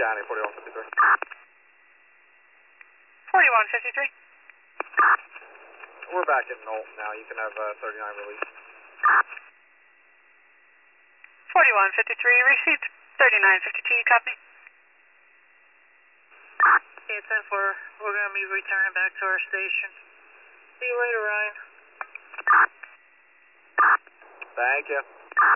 County, 4153. 4153. We're back in Knowlton now. You can have 39 released. 4153 received. 3952, copy. Okay, 10-4. We're going to be returning back to our station. See you later, Ryan. Thank you.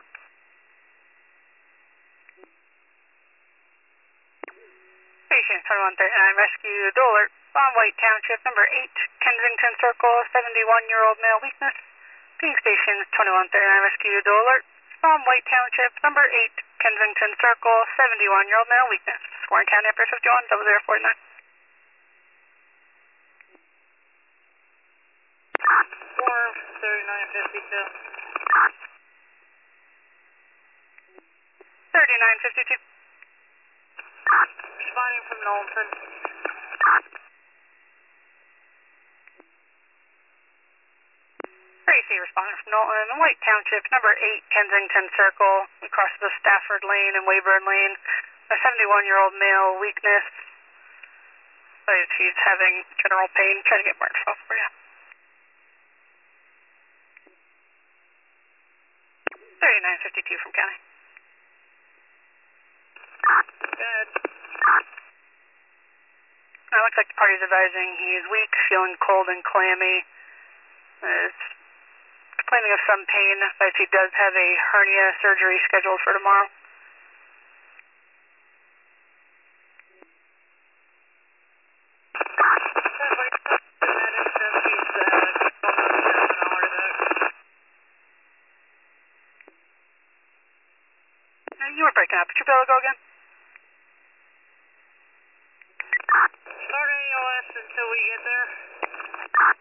Station 2139 Rescue Dual Alert. Bomb White Township, number 8, Kensington Circle, 71-year-old male weakness. Ping Station 2139 Rescue Dual Alert. Bomb White Township, number 8, Kensington Circle, 71-year-old male weakness. Warren County, Upper 51, 0049. Form 3952. 3952. Responding from Knowlton. Tracy responding from Knowlton. White Township, number 8, Kensington Circle. We cross the Stafford Lane and Weyburn Lane. A 71-year-old male weakness. He's having general pain. Try to get more info for you. 3952 from County. Good. It looks like the party's advising he's weak, feeling cold and clammy. Is complaining of some pain, but he does have a hernia surgery scheduled for tomorrow. You were breaking up. Could you be able to go again? Start AOS until we get there.